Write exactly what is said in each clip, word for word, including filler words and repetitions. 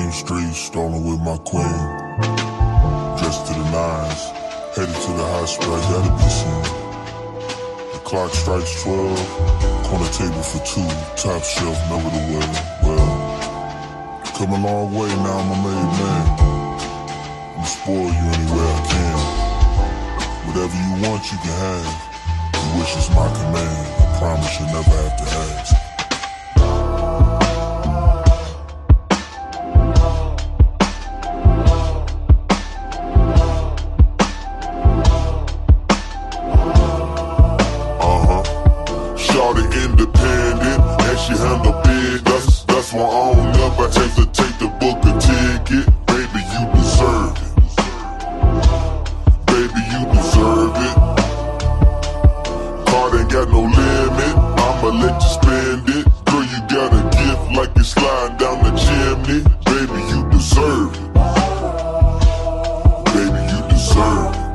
Same street, stolen with my queen. Dressed to the nines, headed to the high spot, gotta be seen. The clock strikes twelve, corner table for two, top shelf, never the way. Well, come a long way, now I'm a made man. I'm spoil you any way I can. Whatever you want, you can have. Your wish is my command. I promise you'll never have to ask. Independent, and she handle business. That's why I don't never hesitate to book a ticket. Baby, you deserve it. Baby, you deserve it. Card ain't got no limit, I'ma let you spend it. Girl, you got a gift like you're sliding down the chimney. Baby, you deserve it. Baby, you deserve it.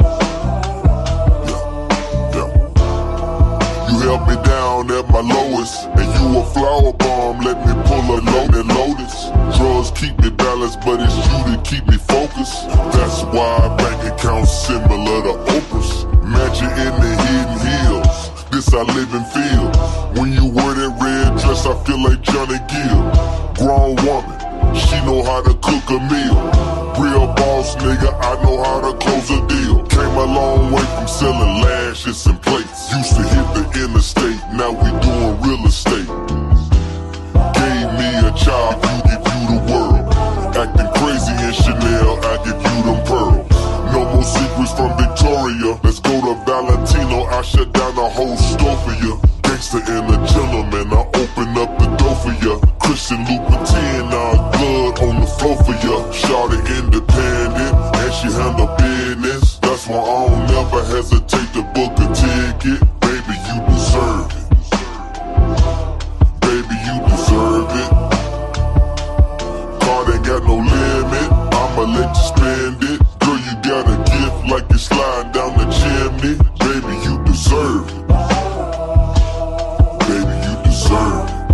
Yeah, yeah. You held me down at my lowest, and you a flower bomb, let me pull a loaded lotus. Drugs keep me balanced, but it's you that keep me focused. That's why bank accounts similar to Oprah's. Mansion in the hidden hills, this I live and feel. When you wear that red dress, I feel like Johnny Gill. Grown woman, she know how to cook a meal. Real boss nigga, I know how to close a deal. Came a long way from selling lashes and plates. Used to hit the interstate, now we doing real estate. Gave me a child, you give you the world. Acting crazy in Chanel, I give you them pearls. No more secrets from Victoria, let's go to Valentino. I shut down the whole store for you. Gangster and a gentleman, I open up the door for you. Christian Louboutin, now blood on the floor for you. Shawty independent, and she handle business. That's why I don't never hesitate to book a ticket. Baby, you deserve it. Baby, you deserve it. Card ain't got no limit, I'ma let you spend it. Girl, you got a gift like you're sliding down the chimney. Baby, you deserve it. Baby, you deserve it.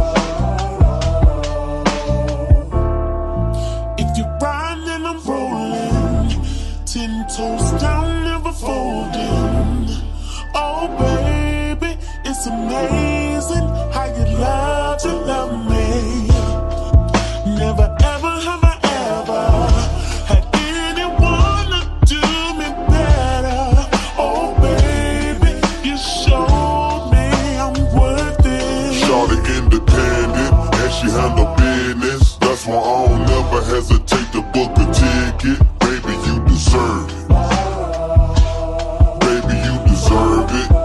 If you're riding and I'm rolling, ten toes down, never folding. Oh baby, it's amazing how you love to love me. Never ever have I ever had anyone to do me better. Oh baby, you showed me I'm worth it. Shawty independent, and she handle business. That's why I don't never hesitate to book a ticket. Baby, you deserve it. Baby, you deserve it.